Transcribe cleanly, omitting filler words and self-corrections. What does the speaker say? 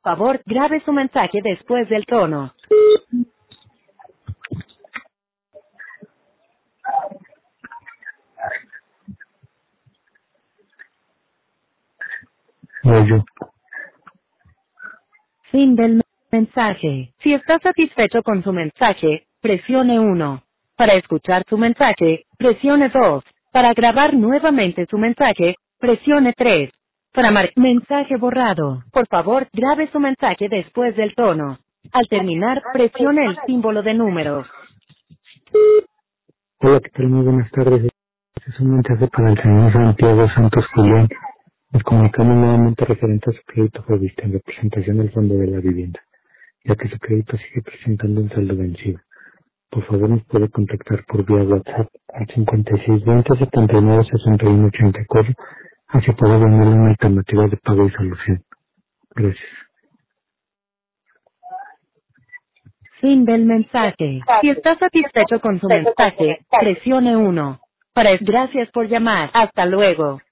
favor, grabe su mensaje después del tono. Soy yo. Fin del mensaje. Si está satisfecho con su mensaje, presione 1. Para escuchar su mensaje, presione 2. Para grabar nuevamente su mensaje, presione 3. Para mensaje borrado. Por favor, grabe su mensaje después del tono. Al terminar, presione el símbolo de número. Hola, ¿qué tal? Muy buenas tardes. Este es un mensaje para el señor Santiago Santos Julián. Nos comunicamos nuevamente referente a su crédito previsto en representación del Fondo de la Vivienda, ya que su crédito sigue presentando un saldo vencido. Por favor, nos puede contactar por vía WhatsApp al 5620 79 61 84, así puede darle una alternativa de pago y solución. Gracias. Fin del mensaje. Si está satisfecho con su mensaje, presione 1. Gracias por llamar. Hasta luego.